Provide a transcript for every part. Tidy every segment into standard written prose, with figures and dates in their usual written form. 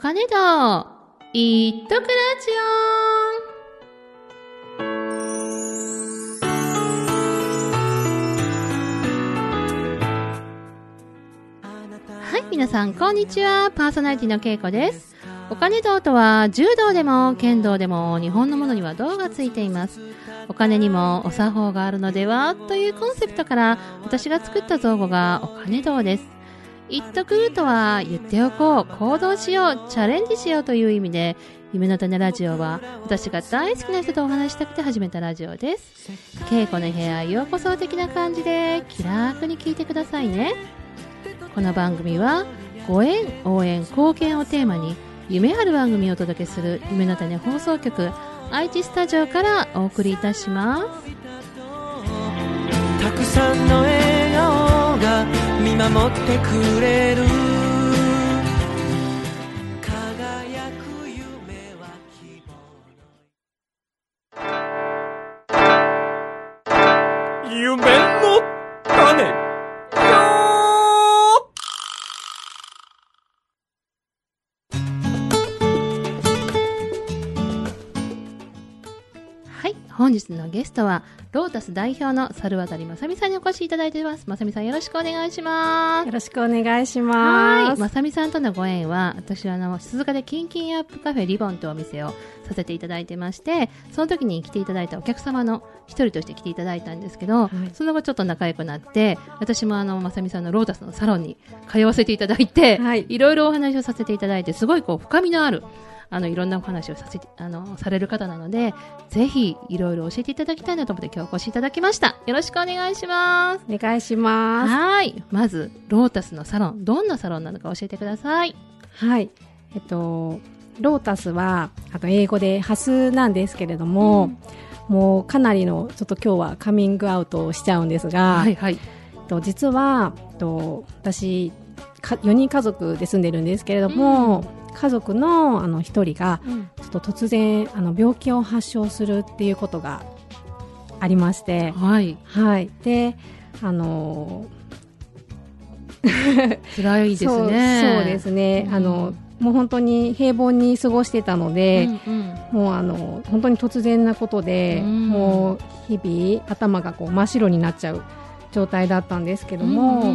金といっとくラジオ。はい、皆さんこんにちは。パーソナリティのけいこです。お金道とは柔道でも剣道でも日本のものには道がついています。お金にもお作法があるのではというコンセプトから私が作った造語がお金道です。言っとくとは言っておこう、行動しよう、チャレンジしようという意味で、夢の種ラジオは私が大好きな人とお話したくて始めたラジオです。けいこの部屋ようこそ的な感じで気楽に聞いてくださいね。この番組はご縁、応援、貢献をテーマに夢ある番組をお届けする夢の種放送局愛知スタジオからお送りいたします。 たくさんの笑顔が見守ってくれる、輝く夢は希望の夢の種。 本日のゲストはロータス代表の猿渡まさみさんにお越しいただいています。まさみさんよろしくお願いします。 よろしくお願いします。 はい、まさみさんとのご縁は私は鈴鹿でキンキンアップカフェリボンというお店をさせていただいてまして、その時に来ていただいたお客様の一人として来ていただいたんですけど、はい、その後ちょっと仲良くなって私もまさみさんのロータスのサロンに通わせていただいて、はい、いろいろお話をさせていただいて、すごい深みのあるいろんなお話をされる方なので、ぜひいろいろ教えていただきたいなと思って今日お越しいただきました。よろしくお願いします。 お願いします。 はい。まずロータスのサロン、どんなサロンなのか教えてください。 はい。ロータスは英語でハスなんですけれども、もうかなりのちょっと今日はカミングアウトをしちゃうんですが、はいはい。実は私4人家族で住んでるんですけれども、家族の一人がちょっと突然病気を発症するっていうことがありまして、 はいはい。で辛いですね。 そうですね。もう本当に平凡に過ごしてたので、もう本当に突然なことで、もう日々頭が真っ白になっちゃう状態だったんですけども、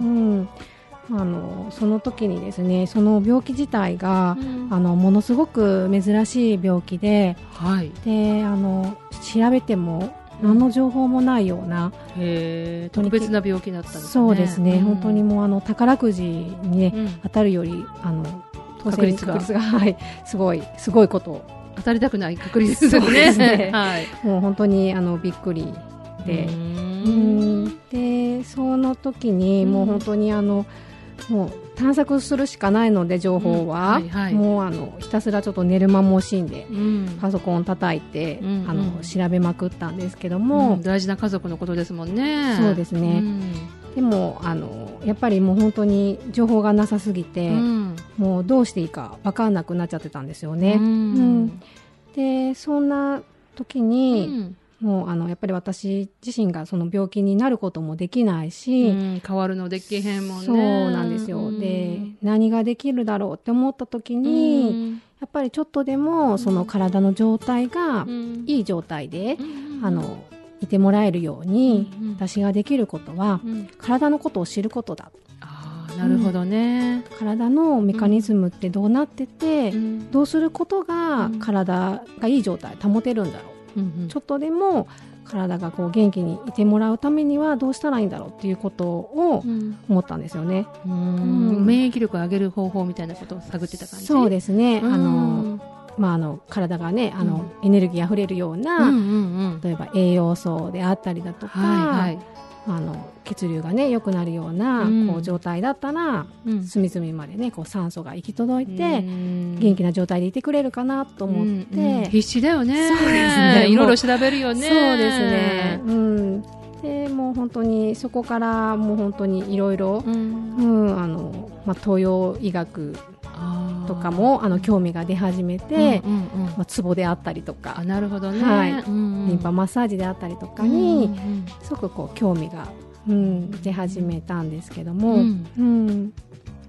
その時にですね、その病気自体が、ものすごく珍しい病気で、 はい、 で調べても何の情報もないような、 特別な病気だったんですね。 そうですね、本当にもう宝くじに、ね、当たるより確率が、 はい、すごいこと当たりたくない確率ですね。 そうですね、 はい、 もう本当にびっくりで、でその時にもう本当にもう探索するしかないので情報は、もうひたすらちょっと寝る間も惜しんで、パソコンを叩いて、調べまくったんですけども、 大事な家族のことですもんね。 そうですね、でもやっぱりもう本当に情報がなさすぎて、もうどうしていいか分かんなくなっちゃってたんですよね。でそんな時に、もうやっぱり私自身がその病気になることもできないし、 変わるのできへんもんね。 そうなんですよ。で何ができるだろうって思った時に、やっぱりちょっとでもその体の状態がいい状態で、いてもらえるように、私ができることは、体のことを知ることだ。 なるほどね、 体のメカニズムってどうなってて、どうすることが体がいい状態保てるんだろう、ちょっとでも体が元気にいてもらうためにはどうしたらいいんだろうっていうことを思ったんですよね。 免疫力を上げる方法みたいなことを探ってた感じ。 そうですね。体がねエネルギーあふれるような、例えば栄養素であったりだとか、血流がね良くなるような状態だったら、隅々までね酸素が行き届いて、元気な状態でいてくれるかなと思って、 必死だよね。 そうですね、 いろいろ調べるよね。 そうですね、でもう本当にそこからもう本当にいろいろ東洋医学とかも興味が出始めて、ツボであったりとか、 なるほどね、 リンパマッサージであったりとかに、すごく興味が、出始めたんですけども、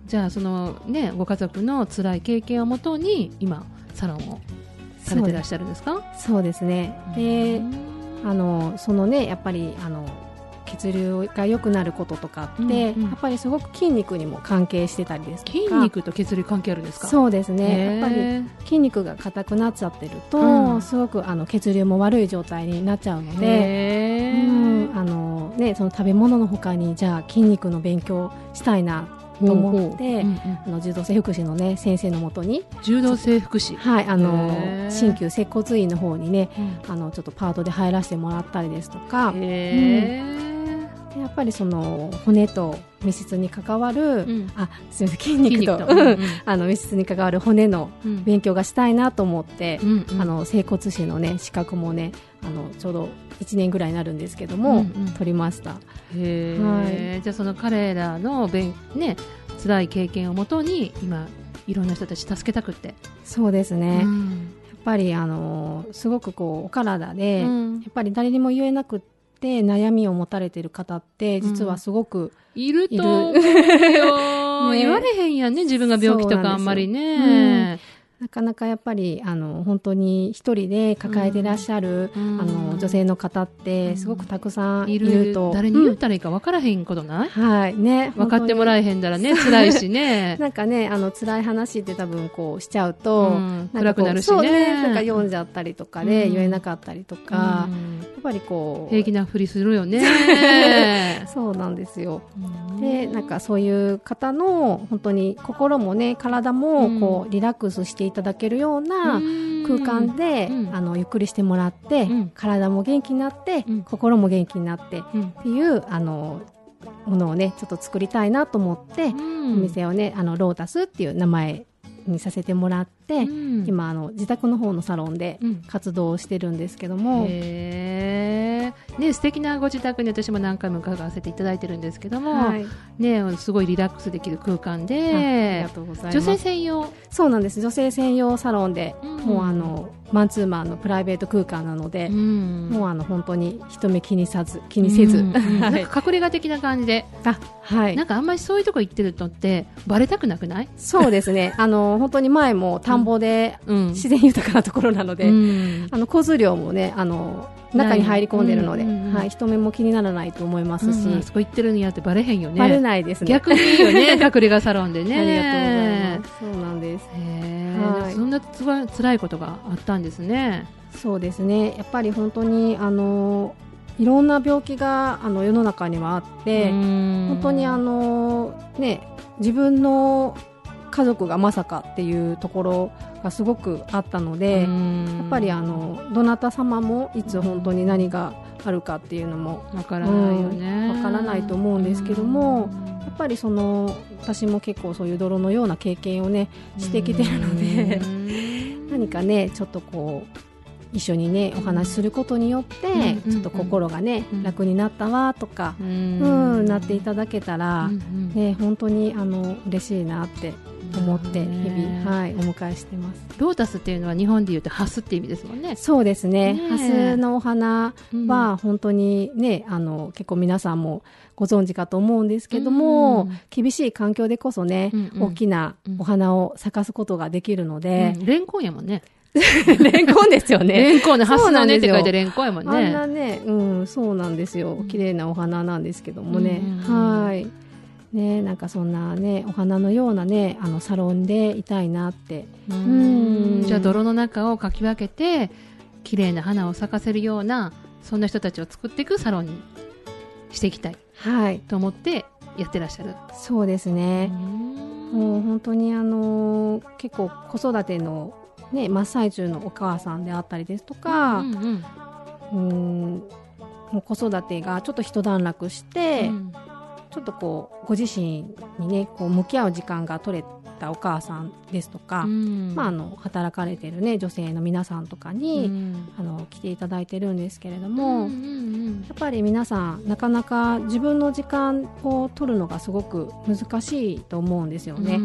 じゃあそのねご家族の辛い経験をもとに今サロンをされてらっしゃるんですか？ そうですね。で、そのねやっぱり血流が良くなることとかって、やっぱりすごく筋肉にも関係してたりですとか。 筋肉と血流関係あるんですか？ そうですね。やっぱり筋肉が硬くなっちゃってると、すごく血流も悪い状態になっちゃうので、その食べ物の他にじゃあ筋肉の勉強したいなと思って、柔道整復師のね先生のもとに柔道整復師、 はい、鍼灸接骨院の方にね、ちょっとパートで入らせてもらったりですとか、やっぱりその骨と密接に関わる、すみません、筋肉と密接に関わる骨の勉強がしたいなと思って、整骨師のね資格もねちょうど1年ぐらいになるんですけども、取りました。 じゃあその彼らの辛い経験をもとに今いろんな人たち助けたくって。 そうですね、やっぱりすごくこうお体で、やっぱり誰にも言えなくって悩みを持たれている方って実はすごくいると思うよ、言われへんやんね、自分が病気とかあんまりね、 なかなかやっぱり本当に一人で抱えていらっしゃる、女性の方ってすごくたくさんいると、 誰に言ったらいいか分からへんことない、 はいね、 分かってもらえへんだらね辛いしねなんかね辛い話って多分こうしちゃうと、 暗くなるしね、 そうね、なんか読んじゃったりとかで、言えなかったりとか、やっぱりこう平気なふりするよねそうなんですよ。でなんかそういう方の本当に心もね体もこうリラックスしていただけるような空間で、ゆっくりしてもらって、体も元気になって、心も元気になって、っていうものをねちょっと作りたいなと思って、お店をねロータスっていう名前にさせてもらって、今自宅の方のサロンで活動をしてるんですけども、 ね、素敵なご自宅に私も何回も伺わせていただいてるんですけども、ね、すごいリラックスできる空間で、 ありがとうございます。 女性専用、 そうなんです、女性専用サロンで、もうマンツーマンのプライベート空間なので、もう本当に人目気にせず、 なんか隠れ家的な感じで、 なんかあんまりそういうとこ行ってるのってバレたくなくない？ そうですね本当に前も田んぼで自然豊かなところなので、交通量もね中に入り込んでるので、人目も気にならないと思いますし、 あそこ行ってるんやってバレへんよね。 バレないですね。 逆にいいよね隠れ家サロンでねありがとうございます。そうなんです。 そんな辛いことがあったんですね。 そうですね、やっぱり本当にいろんな病気が世の中にはあって、本当に自分の家族がまさかっていうところがすごくあったので、やっぱりどなた様もいつ本当に何があるかっていうのもわからないよね、 わからないと思うんですけども、やっぱり私も結構そういう泥のような経験をねしてきてるので何かねちょっとこう一緒にねお話しすることによって、ちょっと心がね、楽になったわとか、なっていただけたら、ね、本当に嬉しいなって思って日々、お迎えしてます。 ロータスっていうのは日本でいうとハスって意味ですもんね。 そうですね、ハスのお花は本当にね、結構皆さんもご存知かと思うんですけども、厳しい環境でこそね、大きなお花を咲かすことができるので、 レンコンやもんねレンコンですよね。 レンコンでハスのねって書いてレンコンやもんね。 あんなね、そうなんですよ。綺麗なお花なんですけどもね。ね、なんかそんなねお花のようなねサロンでいたいなって。 じゃあ泥の中をかき分けて綺麗な花を咲かせるようなそんな人たちを作っていくサロンにしていきたい、と思ってやってらっしゃる。 そうですね。もう本当に結構子育てのね、真っ最中のお母さんであったりですとか、もう子育てがちょっと一段落して、ちょっとこうご自身にねこう向き合う時間が取れたお母さんですとか、働かれているね女性の皆さんとかに、来ていただいてるんですけれども、やっぱり皆さんなかなか自分の時間を取るのがすごく難しいと思うんですよね。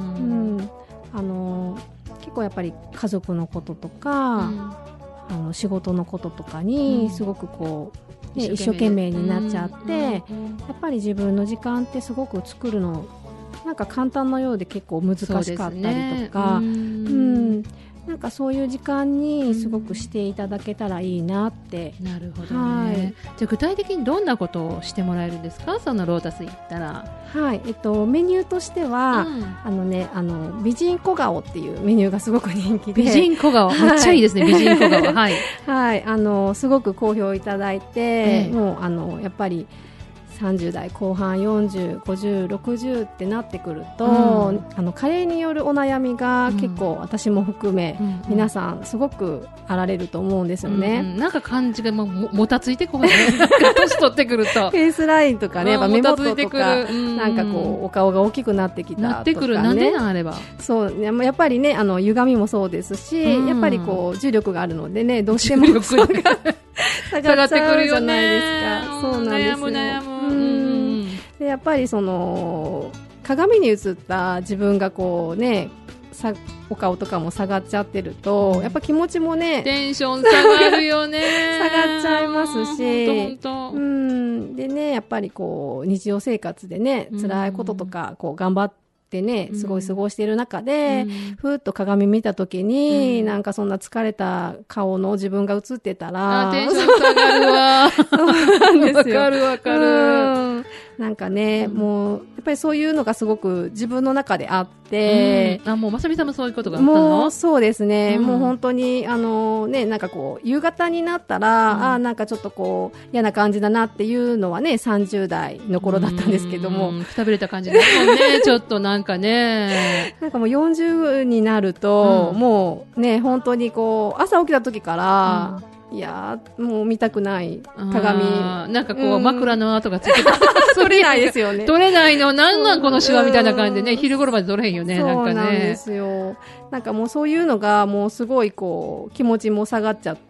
結構やっぱり家族のこととか、仕事のこととかにすごくこう、一生懸命になっちゃって、やっぱり自分の時間ってすごく作るのなんか簡単なようで結構難しかったりとか、なんかそういう時間にすごくしていただけたらいいなって。 なるほどね。じゃあ具体的にどんなことをしてもらえるんですか、そのロータス行ったら。 はい、メニューとしては、美人小顔っていうメニューがすごく人気で。 美人小顔、めっちゃいいですね、美人小顔。はい。 はい、すごく好評いただいて、もうやっぱり30代後半40、50、60ってなってくると、加齢によるお悩みが結構私も含め、皆さんすごくあられると思うんですよね。 なんか感じがもたついてこない年取ってくるとフェイスラインとかね、やっぱ目元とかなんかこうお顔が大きくなってきたとかね。 なってくる。なんでなんあれば。 そうやっぱりね、歪みもそうですし、やっぱりこう重力があるのでね、どうしても下がってくるじゃないですか。そうなんですよ。 悩む。 でやっぱりその鏡に映った自分がこうね、お顔とかも下がっちゃってると、やっぱ気持ちもね、 テンション下がるよね。 下がっちゃいますし、 ほんとでね、やっぱりこう日常生活でね、辛いこととかこう頑張ってね、すごい過ごしている中で、ふーっと鏡見た時に、なんかそんな疲れた顔の自分が映ってたら、 テンション下がるわ。 そうなんですよ。 わかる。 なんかね、もうやっぱりそういうのがすごく自分の中であって、 もうまさみさんもそういうことがあったの？ もうそうですね、もう本当にね、なんかこう夕方になったら、なんかちょっとこう嫌な感じだなっていうのはね、30代の頃だったんですけども、 くたびれた感じだもんね。ちょっとなんかね、 なんかもう40になると、もうね、本当にこう朝起きた時から、いやもう見たくない鏡、 なんかこう、枕の跡がついてた。 取れないですよね。 取れないの、なんこのシワみたいな感じでね、昼頃まで取れへんよね、なんかね。 そうなんですよ。なんかもうそういうのがもうすごいこう気持ちも下がっちゃって、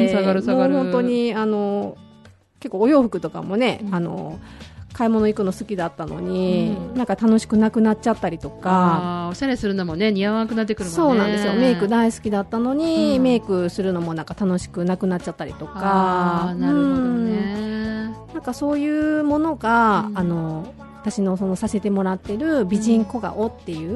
下がる。 もう本当に結構お洋服とかもね、買い物行くの好きだったのに、なんか楽しくなくなっちゃったりとか、 おしゃれするのもね、似合わなくなってくるもんね。 そうなんですよ。メイク大好きだったのに、メイクするのもなんか楽しくなくなっちゃったりとか、 なるほどね。 なんかそういうものが、私のそのさせてもらってる美人小顔っていう、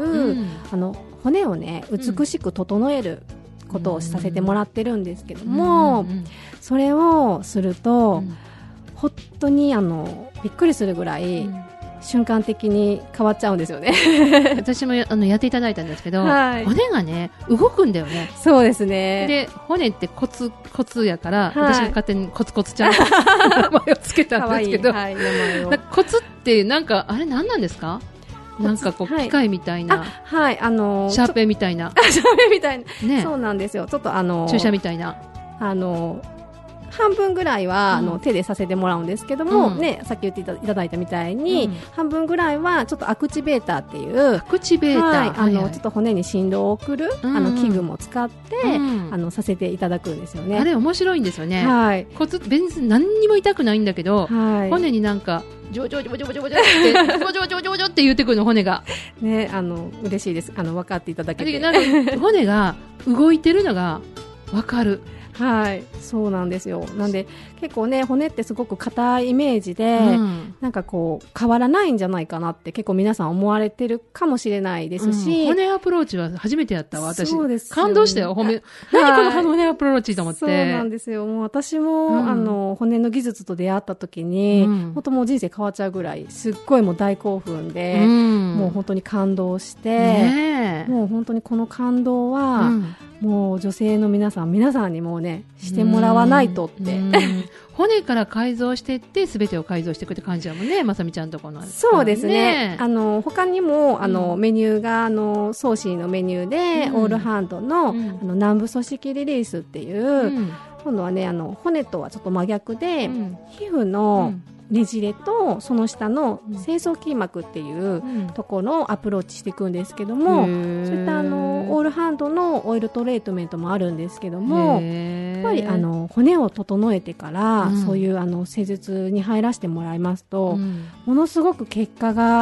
骨をね美しく整えることをさせてもらってるんですけども、それをすると、本当にびっくりするぐらい、瞬間的に変わっちゃうんですよね。 私もやっていただいたんですけど、骨がね動くんだよね。 そうですね。 で骨ってコツやから、私が勝手にコツコツちゃんと名前をつけたんですけど、コツってなんかあれ何なんですか？なんかこう機械みたいな、シャーペンみたいな、 シャーペンみたいな、ね、そうなんですよ。ちょっと注射みたいな、 半分ぐらいは、手でさせてもらうんですけども、ね、さっき言っていただいたみたいに、半分ぐらいはちょっとアクチベーターっていう、 アクチベーター、 ちょっと骨に振動を送る、器具も使って、させていただくんですよね。 あれ面白いんですよね。コツ別に何にも痛くないんだけど、骨になんかジョジョジョジョジョジョってジョジョジョジョジョって言ってくるの、骨がね、嬉しいです。分かっていただけて、 なんか骨が動いてるのが分かる。 はい、そうなんですよ。なんで結構ね、骨ってすごく硬いイメージで、なんかこう変わらないんじゃないかなって結構皆さん思われてるかもしれないですし、 骨アプローチは初めてやったわ、私。 そうです、 感動したよ。何この骨アプローチと思って。 そうなんですよ。もう私も、骨の技術と出会った時に、本当もう人生変わっちゃうぐらい、すっごいもう大興奮で、もう本当に感動して、もう本当にこの感動は、もう女性の皆さんにもねしてもらわないとって骨から改造していって全てを改造していくって感じだもんね、まさみちゃんとこの、 そうですね。他にもメニューがソーシーのメニューで、オールハンドの、軟部組織リリースっていう、今度はね骨とはちょっと真逆で、皮膚のねじれとその下の清掃筋膜っていうところをアプローチしていくんですけども、そういったオールハンドのオイルトリートメントもあるんですけども、やっぱり骨を整えてから、そういう施術に入らせてもらいますと、ものすごく結果が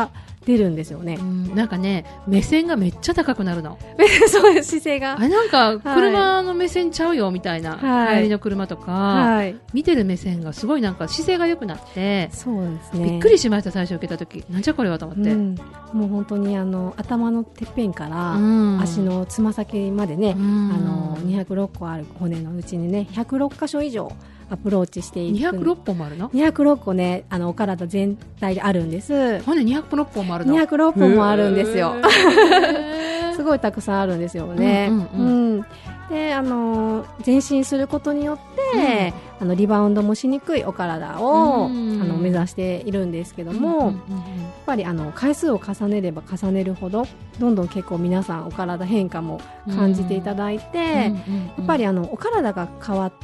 出るんですよね。 なんかね、目線がめっちゃ高くなるの。 そういう姿勢が。 なんか、車の目線ちゃうよ、みたいな。帰りの車とか、見てる目線がすごいなんか姿勢が良くなって、 そうですね。 びっくりしました、最初受けた時。なんじゃこれはと思って。 もう本当に頭のてっぺんから、足のつま先までね、206個ある骨のうちにね、106箇所以上、アプローチしていく。 206本もあるの ？206個ね、お体全体であるんです。 骨206本もあるの ？206本もあるんですよ。すごいたくさんあるんですよね。で、前進することによって、リバウンドもしにくいお体を、目指しているんですけども、やっぱり回数を重ねれば重ねるほど、どんどん結構皆さんお体変化も感じていただいて、やっぱりお体が変わって、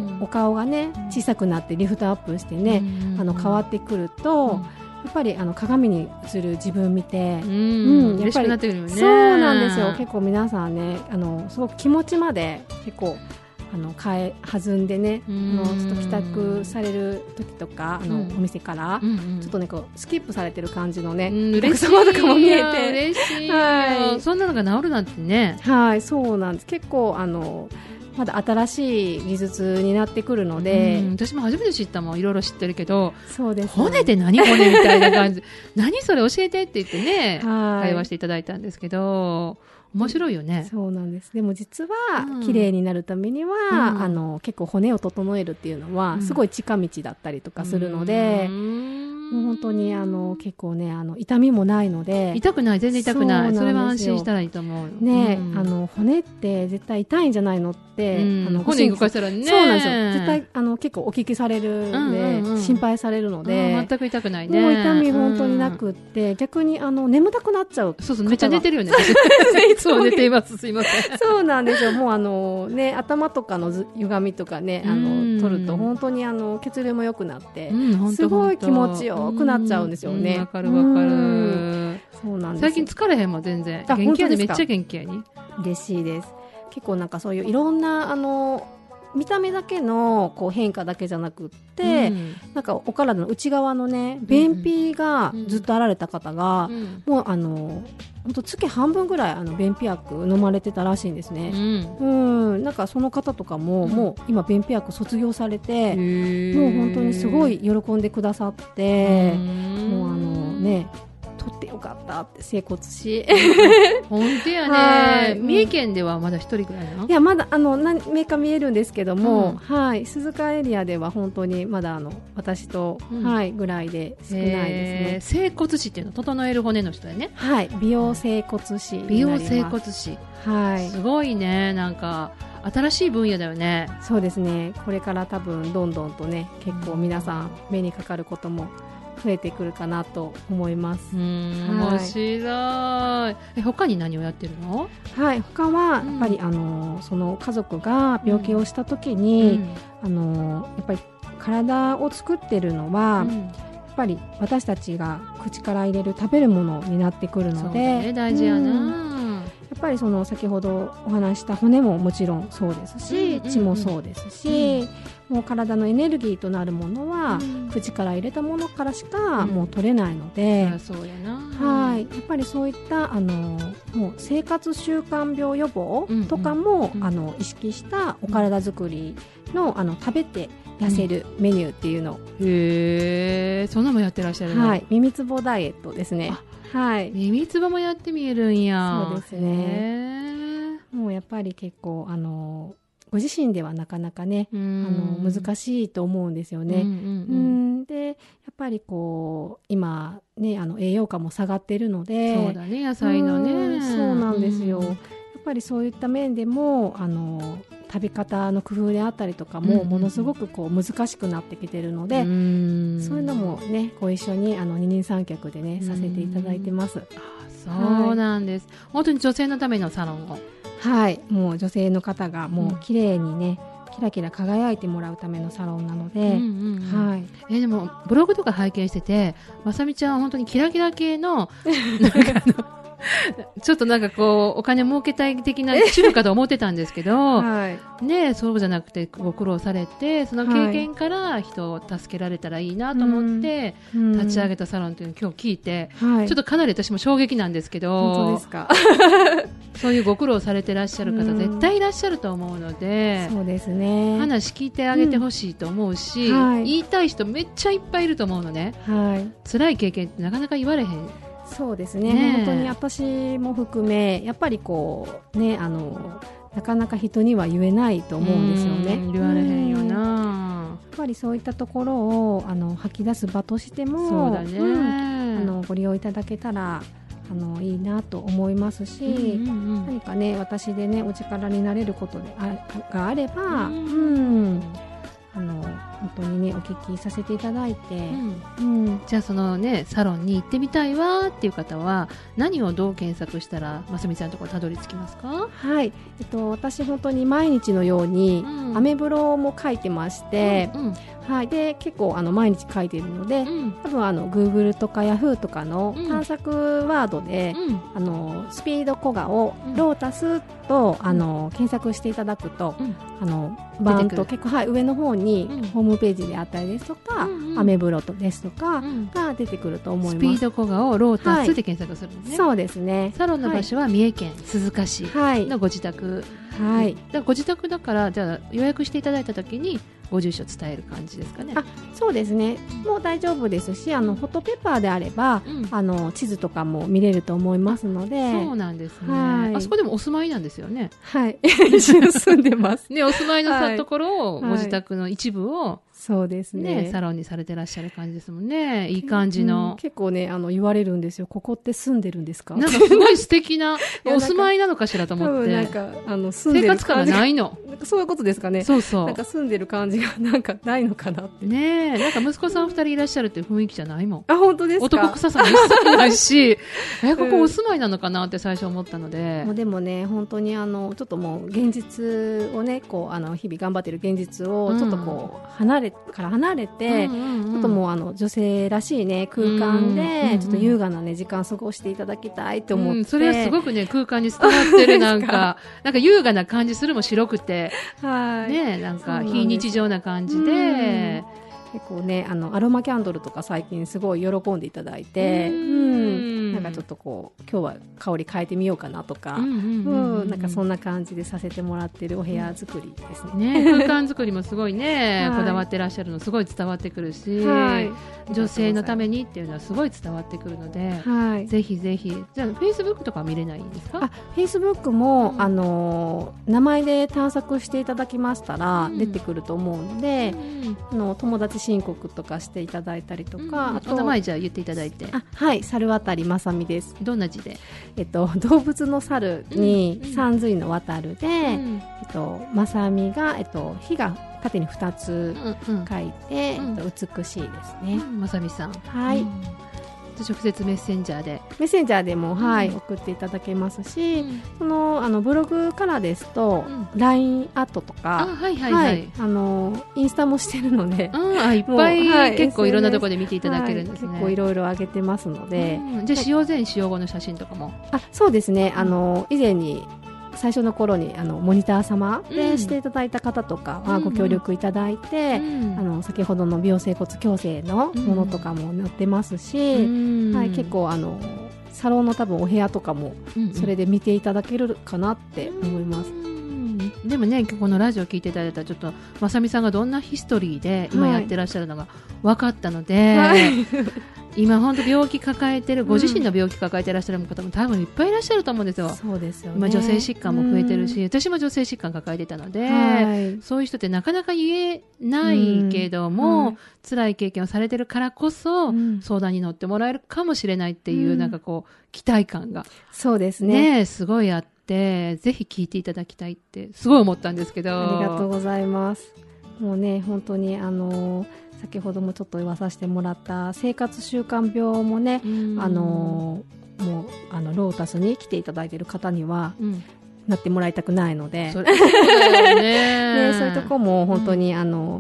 お顔がね、小さくなってリフトアップしてね、変わってくると、やっぱり鏡に映る自分を見て、 嬉しくなってくるよね。 そうなんですよ。結構皆さんね、すごく気持ちまで結構弾んでね、ちょっと帰宅される時とかお店から、ちょっとねこうスキップされてる感じのね、お客様とかも見えて、 嬉しい。そんなのが治るなんてね。 はい、そうなんです。結構まだ新しい技術になってくるので、 私も初めて知ったもん。いろいろ知ってるけど、 そうです、ね、 骨って何骨みたいな感じ何それ教えてって言ってね、会話していただいたんですけど、面白いよね。 そうなんです。でも実は綺麗になるためには、結構骨を整えるっていうのはすごい近道だったりとかするので、もう本当に結構ね痛みもないので、 痛くない、全然痛くない。それは安心したらいいと思うね。骨って絶対痛いんじゃないのって、 骨動かしたらね、 そうなんですよ。絶対結構お聞きされるんで、心配されるので、 全く痛くないね。 もう痛み本当になくって、逆に眠たくなっちゃう。 そうそう、めっちゃ寝てるよね。そう寝ています。すいません。 そうなんですよ。もうね、頭とかの歪みとかね、取ると本当に血流も良くなって、すごい気持ちよくなっちゃうんですよね。 わかるわかる。 そうなんです。 最近疲れへんもん全然。元気やね、めっちゃ元気やに。 嬉しいです。結構なんかそういういろんな見た目だけのこう変化だけじゃなくって、なんかお体の内側のね、便秘がずっとあられた方が、もう本当月半分ぐらい便秘薬飲まれてたらしいんですね。なんかその方とかも、もう今便秘薬卒業されて、もう本当にすごい喜んでくださって、もうね、取ってよかったって整骨師。 本当やね。三重県ではまだ一人ぐらいなの？ いや、まだ何名か見えるんですけども、はい、鈴鹿エリアでは本当にまだ私と、はい、ぐらいで少ないですね。整骨師っていうの、整える骨の人だよね。 はい、美容整骨師になります。 美容整骨師。はい。すごいね、なんか新しい分野だよね。 そうですね。これから多分どんどんとね、結構皆さん目にかかることも増えてくるかなと思います。 面白い。他に何をやってるの？ はい、他はやっぱり、その家族が病気をした時に、やっぱり体を作ってるのは、やっぱり私たちが口から入れる食べるものになってくるので、 ね、大事やな。 やっぱりその先ほどお話した骨ももちろんそうですし、血もそうですし、もう体のエネルギーとなるものは、口から入れたものからしかもう取れないので、 そうやな。 はい、やっぱりそういったもう生活習慣病予防とかも、意識したお体作りの食べて痩せるメニューっていうのを、 へー、そんなもやってらっしゃるの？ はい、耳つぼダイエットですね。はい、 耳つぼもやってみえるんや。 そうですね。もうやっぱり結構ご自身ではなかなかね、難しいと思うんですよね。で、やっぱりこう今ね、栄養価も下がっているので、 そうだね、野菜のね。 そうなんですよ。やっぱりそういった面でも食べ方の工夫であったりとかも、ものすごくこう難しくなってきてるので、そういうのもね、ご一緒に二人三脚でねさせていただいてます。 そうなんです。本当に女性のためのサロンを。 はい、もう女性の方がもう綺麗にね、キラキラ輝いてもらうためのサロンなので、はい。 でもブログとか拝見してて、まさみちゃんは本当にキラキラ系のなんかちょっとなんかこう、お金儲けたい的な主婦かと思ってたんですけど、 はい、 ね、そうじゃなくてご苦労されて、その経験から人を助けられたらいいなと思って、立ち上げたサロンというのを今日聞いて、ちょっとかなり私も衝撃なんですけど、 本当ですか。 そういうご苦労されてらっしゃる方、絶対いらっしゃると思うので、 そうですね。 話聞いてあげてほしいと思うし、言いたい人めっちゃいっぱいいると思うのね。辛い経験ってなかなか言われへん。 そうですね。本当に私も含め、やっぱりこうね、なかなか人には言えないと思うんですよね。 言われへんよな。 やっぱりそういったところを吐き出す場としても、 そうだね、 ご利用いただけたらいいなと思いますし、何かね、私でねお力になれることがあれば、本当にねお聞きさせていただいて、 じゃあそのねサロンに行ってみたいわっていう方は何をどう検索したらますみさんのところたどり着きますか？ はい、私本当に毎日のように、アメブロも書いてまして、はい、で結構毎日書いているので、多分Google とか Yahoo とかの探索ワードで、スピードコガをロータスと検索していただくと、バーンと結構、上の方にホームページであったりですとか、アメブロですとかが出てくると思います。 スピードコガをロータスで検索するんですね。 そうですね。 サロンの場所は三重県鈴鹿市のご自宅、ご自宅だからじゃあ予約していただいた時にご住所伝える感じですかね。 そうですね。もう大丈夫ですし、フォトペッパーであれば、地図とかも見れると思いますので。 そうなんですね。あそこでもお住まいなんですよね。 はい。住んでますね。お住まいのところを、ご自宅の一部をそうですね。 サロンにされてらっしゃる感じですもんね。いい感じの。 結構ね、言われるんですよ。ここって住んでるんですか？ なんかすごい素敵なお住まいなのかしらと思って。 なんか住んでる生活感がないの。 そういうことですかね。 そうそう。 なんか住んでる感じがなんかないのかなって。 ねえ、なんか息子さん2人いらっしゃるっていう雰囲気じゃないもん。 本当ですか？ 男臭さも一切ないし、ここお住まいなのかなって最初思ったので。 でもね、本当にちょっともう現実をね、こう日々頑張ってる現実をちょっとこう離れて、ちょっともう女性らしいね空間でちょっと優雅なね時間過ごしていただきたいと思って、 それはすごくね空間に伝わってるなんか優雅な感じするも白くて、ね、なんか非日常な感じで。 結構ねアロマキャンドルとか最近すごい喜んでいただいて、なんかちょっとこう今日は香り変えてみようかなとか、なんかそんな感じでさせてもらってるお部屋作りですね。 空間作りもすごいね、こだわってらっしゃるのすごい伝わってくるし、女性のためにっていうのはすごい伝わってくるので、ぜひぜひ。じゃあフェイスブックとか見れないんですか？ フェイスブックも、名前で探索していただきましたら出てくると思うので、友達申告とかしていただいたりとか、 お名前じゃあ言っていただいて。 はい、猿渡まさみです。 どんな字で？ 動物の猿に三髄の渡るで、まさみが火が縦に2つ書いて、美しいですね。 まさみさん。 はい。 直接メッセンジャーでも、送っていただけますし、そのブログからですと、LINE アットとか、インスタもしてるので、 いっぱい、結構いろんなところで見ていただけるんですね。 結構いろいろ上げてますので、 じゃあ使用前使用後の写真とかも。 そうですね。以前に最初の頃にモニター様でしていただいた方とかはご協力いただいて、先ほどの美容整骨矯正のものとかも載ってますし、結構サロンの多分お部屋とかもそれで見ていただけるかなって思います。 でもね、このラジオ聞いていただいたらちょっとまさみさんがどんなヒストリーで今やってらっしゃるのが分かったので、今本当病気抱えてる、ご自身の病気抱えてらっしゃる方も多分いっぱいいらっしゃると思うんですよ。 そうですよね。 今女性疾患も増えてるし、私も女性疾患抱えてたので、そういう人ってなかなか言えないけども、辛い経験をされてるからこそ、相談に乗ってもらえるかもしれないっていう、なんかこう期待感がそうですね、 すごいあって、ぜひ聞いていただきたいってすごい思ったんですけど。 ありがとうございます。もうね、本当に先ほどもちょっと言わさせてもらった生活習慣病もね、もうロータスに来ていただいている方には、なってもらいたくないので、そういうとこも本当に、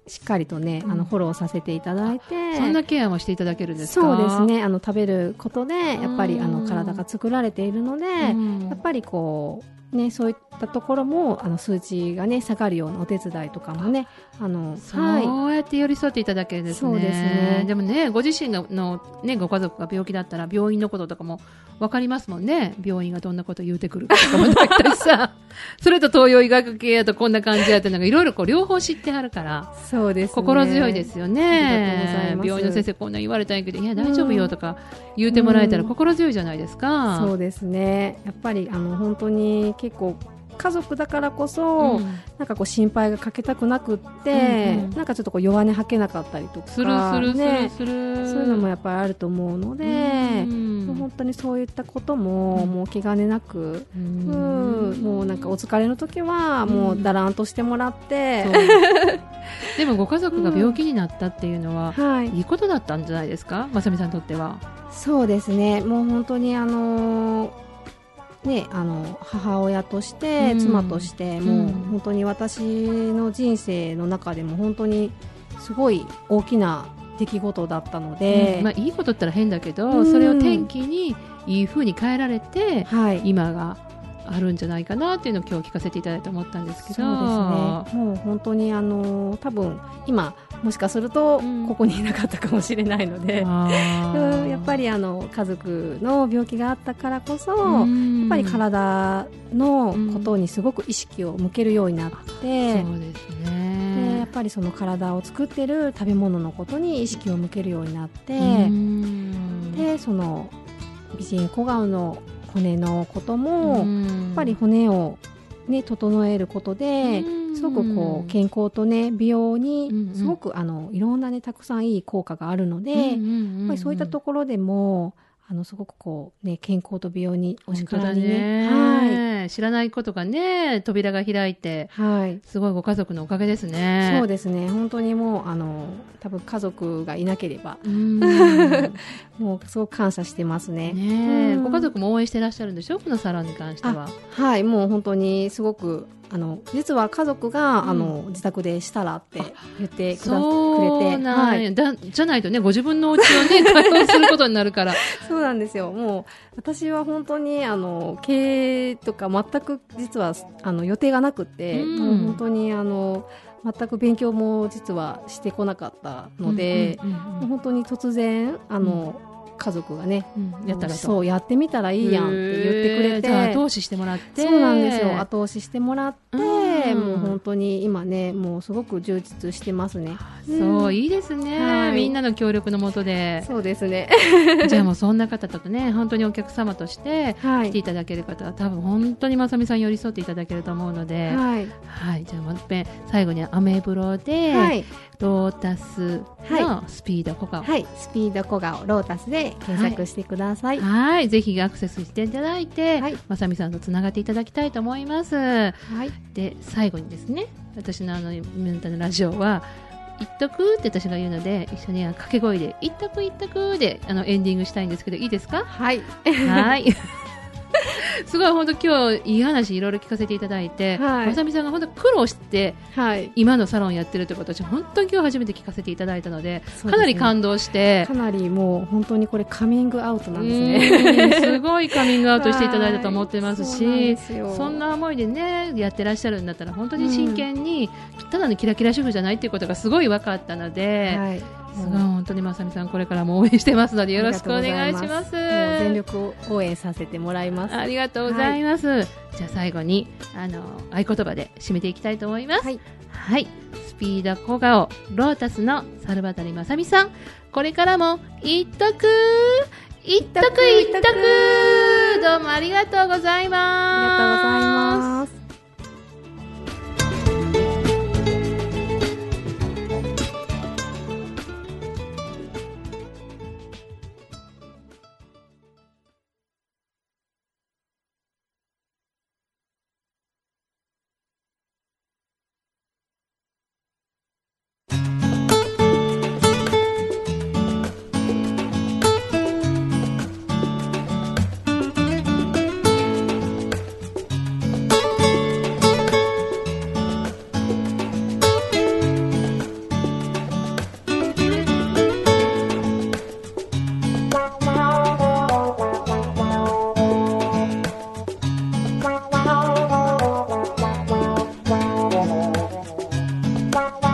しっかりとね、フォローさせていただいて、 そんなケアもしていただけるんですか？ そうですね。食べることでやっぱり体が作られているので、やっぱりこうね、そういったところも数値がね下がるようなお手伝いとかもね、 そうやって寄り添っていただけるんですね。 そうですね。 でもね、ご自身のね、ご家族が病気だったら病院のこととかも分かりますもんね。病院がどんなこと言うてくるかとかもだったりさそれと東洋医学系やとこんな感じやっていろいろ両方知ってはるから、 そうですね、 心強いですよね。 ありがとうございます。 病院の先生こんな言われたんやけど、いや大丈夫よとか言うてもらえたら心強いじゃないですか。 そうですね。やっぱり本当に結構家族だからこそ、なんかこう心配がかけたくなくって、なんかちょっとこう弱音吐けなかったりとか、 するそういうのもやっぱりあると思うので、もう本当にそういったことも、もう気兼ねなく、もうなんかお疲れの時はもうだらんとしてもらって、 でもご家族が病気になったっていうのは、いいことだったんじゃないですか、まさみさんにとっては。 そうですね。もう本当にね、母親として、妻として、もう本当に私の人生の中でも本当にすごい大きな出来事だったので、 いいことって言ったら変だけど、それを転機にいい風に変えられて、今があるんじゃないかなっていうのを今日聞かせていただいて思ったんですけど。 そうですね。もう本当に多分今もしかするとここにいなかったかもしれないので、やっぱり家族の病気があったからこそ、やっぱり体のことにすごく意識を向けるようになって、 そうですね。 でやっぱりその体を作ってる食べ物のことに意識を向けるようになって、でその美人小顔の骨のことも、やっぱり骨をね整えることですごくこう健康とね美容にすごくいろんなねたくさんいい効果があるので、やっぱりそういったところでもすごくこうね健康と美容にお力にね、 知らないことがね扉が開いて、すごいご家族のおかげですね。 そうですね。本当にもう多分家族がいなければもうすごく感謝してますね。 ご家族も応援してらっしゃるんでしょ、このサロンに関しては。 はい、もう本当にすごく実は家族が自宅でしたらって言ってくれて、 じゃないとねご自分のお家をね開放することになるからそうなんですよ。もう私は本当に経営とか全く実は予定がなくて、もう本当に全く勉強も実はしてこなかったので、本当に突然家族がね、 やったらそうやってみたらいいやんって言ってくれて、 後押ししてもらって、 そうなんですよ。後押ししてもらって、もう本当に今ねもうすごく充実してますね。 そういいですね、みんなの協力のもとで。 そうですね。 じゃあもうそんな方とね本当にお客様として来ていただける方は、多分本当にまさみさん寄り添っていただけると思うので、じゃあもう一遍最後にアメブロで、ロータスのスピード小顔、 スピード小顔ロータスで検索してください。 ぜひアクセスしていただいて、まさみさんとつながっていただきたいと思います。で最後にですね、私のメンタのラジオは一徳って私が言うので、一緒に掛け声で一徳一徳でエンディングしたいんですけど、いいですか？はいすごい本当今日いい話いろいろ聞かせていただいて、まさみさんが本当苦労して、今のサロンやってるってことを私本当に今日初めて聞かせていただいたので、かなり感動して、 かなりもう本当にこれカミングアウトなんですね。 すごいカミングアウトしていただいたと思ってますし、そんな思いでねやってらっしゃるんだったら本当に真剣に、ただのキラキラ主婦じゃないっていうことがすごい分かったので、すごい本当にまさみさんこれからも応援してますのでよろしくお願いします。 全力応援させてもらいます。 ありがとうございます。じゃあ最後に合言葉で締めていきたいと思います。スピード小顔ロータスのサルバタリまさみさん、これからも一徳一徳一徳、どうもありがとうございます。 ありがとうございます。 す。